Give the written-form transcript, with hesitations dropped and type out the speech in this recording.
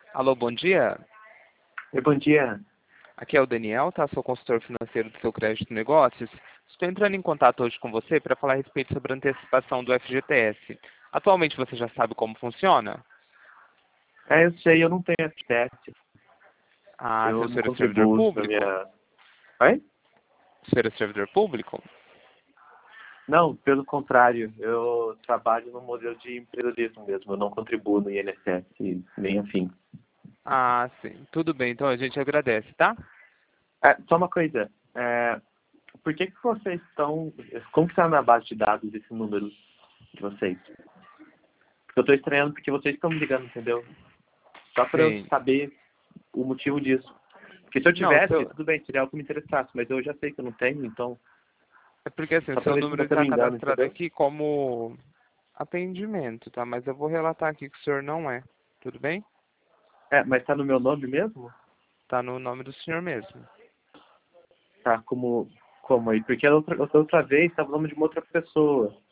Alô, bom dia. Oi, bom dia. Aqui é o Daniel, tá? Sou consultor financeiro do seu crédito negócios. Estou entrando em contato hoje com você para falar a respeito sobre a antecipação do FGTS. Atualmente você já sabe como funciona? Eu sei, eu não tenho FGTS. Ah, Eu seu não senhor é servidor contribuo na público? minha... Oi? O senhor é servidor público? Não, pelo contrário. Eu trabalho no modelo de empreendedorismo mesmo. Eu não contribuo no INSS, nem afim. Ah, sim. Tudo bem, então a gente agradece, tá? Só uma coisa. Por que vocês estão... Como que está na base de dados esse número de vocês? Porque eu estou estranhando porque vocês estão me ligando, entendeu? Só para eu Sim. saber o motivo disso. Porque se eu Não, tivesse, tudo bem, seria algo que me interessasse. Mas eu já sei que eu não tenho, então... é porque assim, Só o para seu ver se número você não está me engana, cadastrado entendeu? aqui como atendimento, tá? Mas eu vou relatar aqui que o senhor não é. Tudo bem? Mas tá no meu nome mesmo? Tá no nome do senhor mesmo. Tá, como aí? Porque a outra vez estava o nome de uma outra pessoa.